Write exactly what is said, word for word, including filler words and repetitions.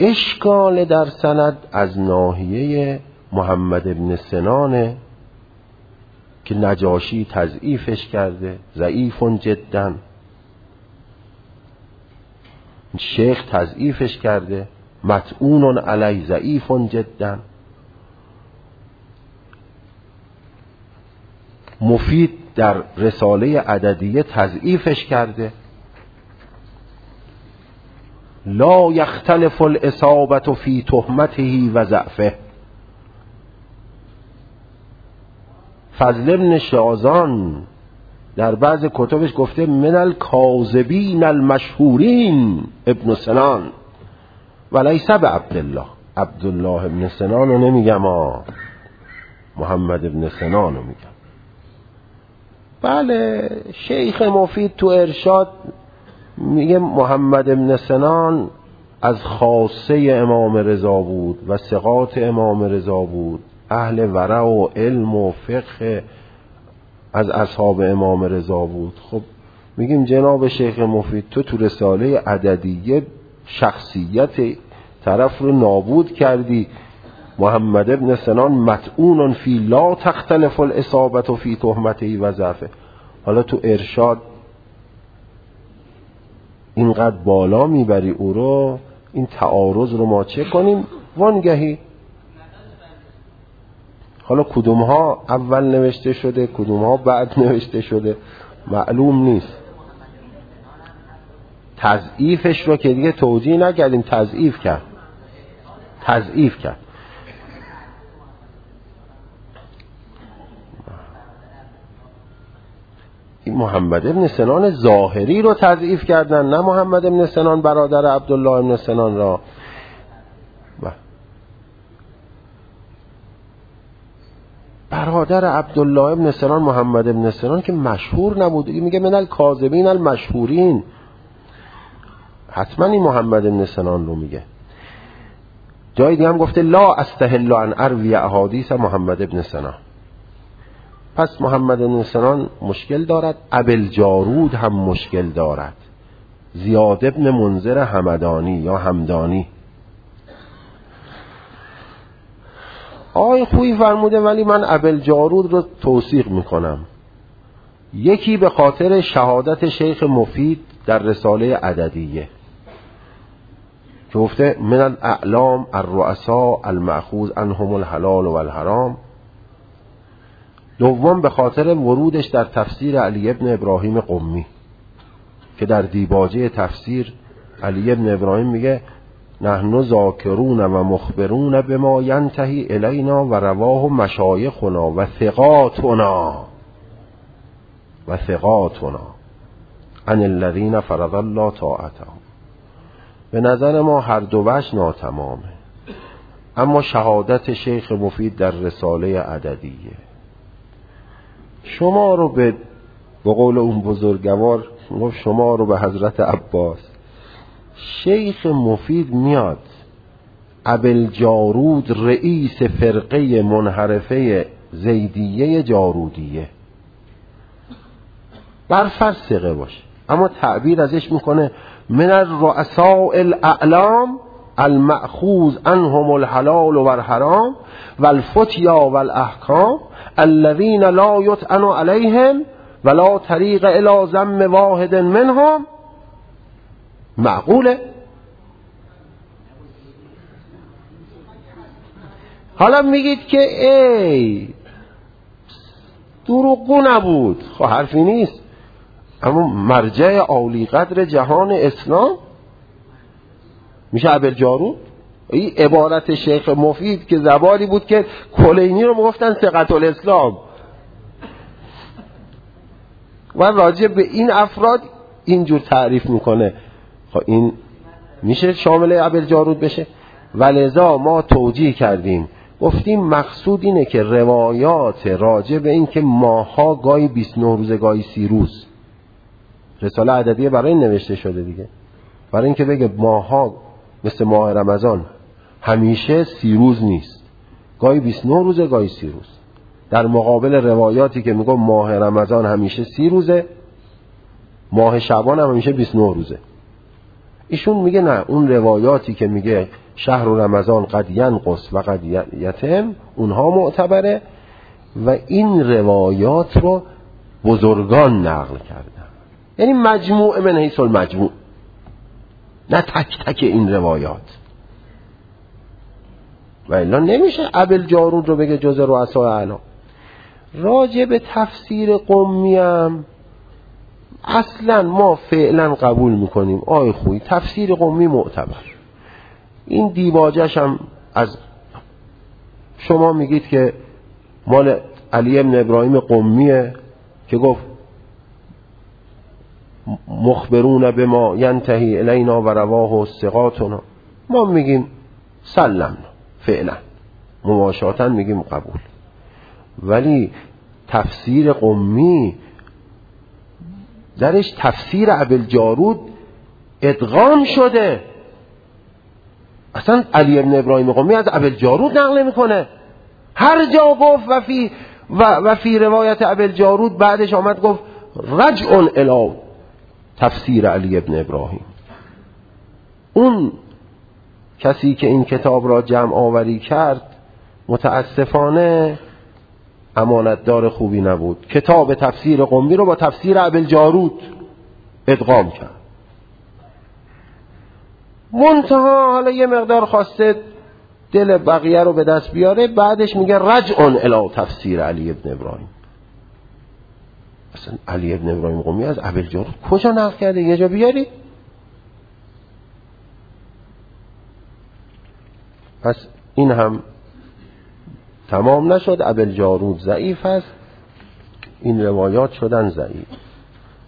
اشکال در سند از ناحیه محمد ابن سنانه که نجاشی تضعیفش کرده، ضعیف جدا، شیخ تضعیفش کرده، مطعون علی، ضعیف جدا. مفید در رساله عددیه تضعیفش کرده. لا یختلف الاصابة فی تهمته و ضعفه. فضل ابن شازان در بعض کتبش گفته من الکاذبین المشهورین ابن سنان ولیس بعبدالله. عبدالله ابن سنان رو نمیگم، آه محمد ابن سنان رو میگم. بله شیخ مفید تو ارشاد میگه محمد ابن سنان از خاصه امام رضا بود و ثقات امام رضا بود، اهل ورع و علم و فقه از اصحاب امام رضا بود. خب میگیم جناب شیخ مفید تو تو رساله عددیه شخصیت طرف رو نابود کردی. محمد ابن سنان مطعون فی لا تختلف الاصابة فی تهمته و ضعفه. حالا تو ارشاد اینقدر بالا میبری او رو، این تعارض رو ما چه کنیم وانگهی؟ حالا کدوم ها اول نوشته شده کدوم ها بعد نوشته شده معلوم نیست. تضعیفش رو که دیگه توجیه نکردیم، تضعیف کرد تضعیف کرد این محمد ابن سنان ظاهری رو تضعیف کردن، نه محمد ابن سنان برادر عبدالله ابن سنان را. برادر عبدالله ابن سنان محمد ابن سنان که مشهور نبود، میگه من الکاذبین المشهورین، حتما این محمد ابن سنان رو میگه. جای دیگه هم گفته لا استحل ان اروی احادیث محمد ابن سنان. پس محمد ابن سنان مشکل دارد، ابوالجارود هم مشکل دارد، زیاد ابن منذر همدانی یا همدانی. آقای خویی فرموده ولی من ابوالجارود رو توثیق میکنم. یکی به خاطر شهادت شیخ مفید در رساله عددیه که گفته من الاعلام الرؤساء المأخوذ عنهم الحلال والحرام. دوم به خاطر ورودش در تفسیر علی ابن ابراهیم قمی که در دیباجه تفسیر علی ابن ابراهیم میگه نحن ذاکرون و مخبرون بما ینتهی الینا و رواه مشایخنا و ثقاتنا و ثقاتنا عن الذین فرض الله طاعتهم. به نظر ما هر دو وجه ناتمامه، اما شهادت شیخ مفید در رساله عددیه شما رو به به قول اون بزرگوار گفت شما رو به حضرت عباس. شیخ مفید میاد ابوالجارود رئیس فرقه منحرفه زیدیه جارودیه برفرض ثقه باشه، اما تعبیر ازش میکنه من الرؤساء الاعلام المأخوذ عنهم الحلال والحرام والفتیا والاحکام الذين لا يطعن عليهم ولا طریق الى ذم واحد منهم. معقوله؟ حالا میگید که ای دروغگو نبود، خب حرفی نیست، اما مرجع عالی قدر جهان اسلام میشه ابوالجارود. این عبارت شیخ مفید که زبانی بود که کلینی رو میگفتن ثقت الاسلام و راجع به این افراد اینجور تعریف میکنه. خب این میشه شامل ابوالجارود بشه؟ ولذا ما توجیه کردیم گفتیم مقصود اینه که روایات راجع به این که ماها گاهی بیست و نه روز گاهی سی روز، رساله عددیه برای این نوشته شده دیگه، برای این که بگه ماها مثل ماه رمضان همیشه سی روز نیست، گاهی بیست و نه روزه گاهی سی روز، در مقابل روایاتی که میگه ماه رمضان همیشه سی روزه، ماه شعبان هم همیشه بیست و نه روزه. ایشون میگه نه، اون روایاتی که میگه شهر رمضان قد ینقص و قد یتم، اونها معتبره و این روایات رو بزرگان نقل کردن، یعنی مجموع من حیث المجموع، نه تک تک این روایات. و الا نمیشه ابوالجارود رو بگه جز رؤسای اعلام. راجع به تفسیر قمی هم اصلا ما فعلا قبول میکنیم آی خوی تفسیر قمی معتبر. این دیباجش هم از شما میگید که مال علی ابن ابراهیم قمیه که گفت مخبرون به ما ینتهی الینا و رواه و ثقاتنا، ما میگیم سلم فعلا مماشاتا میگیم قبول. ولی تفسیر قمی درش تفسیر ابوالجارود ادغام شده، اصلا علی ابن ابراهیم قمی از ابوالجارود نقل میکنه. هر جا گفت و فی و, و فی روایت ابوالجارود بعدش آمد گفت رجع الی تفسیر علی ابن ابراهیم. اون کسی که این کتاب را جمع آوری کرد متاسفانه امانتدار خوبی نبود، کتاب تفسیر قمی رو با تفسیر ابوالجارود ادغام کرد. منتها حالا یه مقدار خواسته دل بقیه رو به دست بیاره، بعدش میگه رجع الی تفسیر علی ابن ابراهیم. اصلا علی ابن ابراهیم قمی از ابوالجارود کجا نقل کرده؟ یه جا بیاری. پس این هم تمام نشد، ابوالجارود ضعیف است، این روایات شدن ضعیف.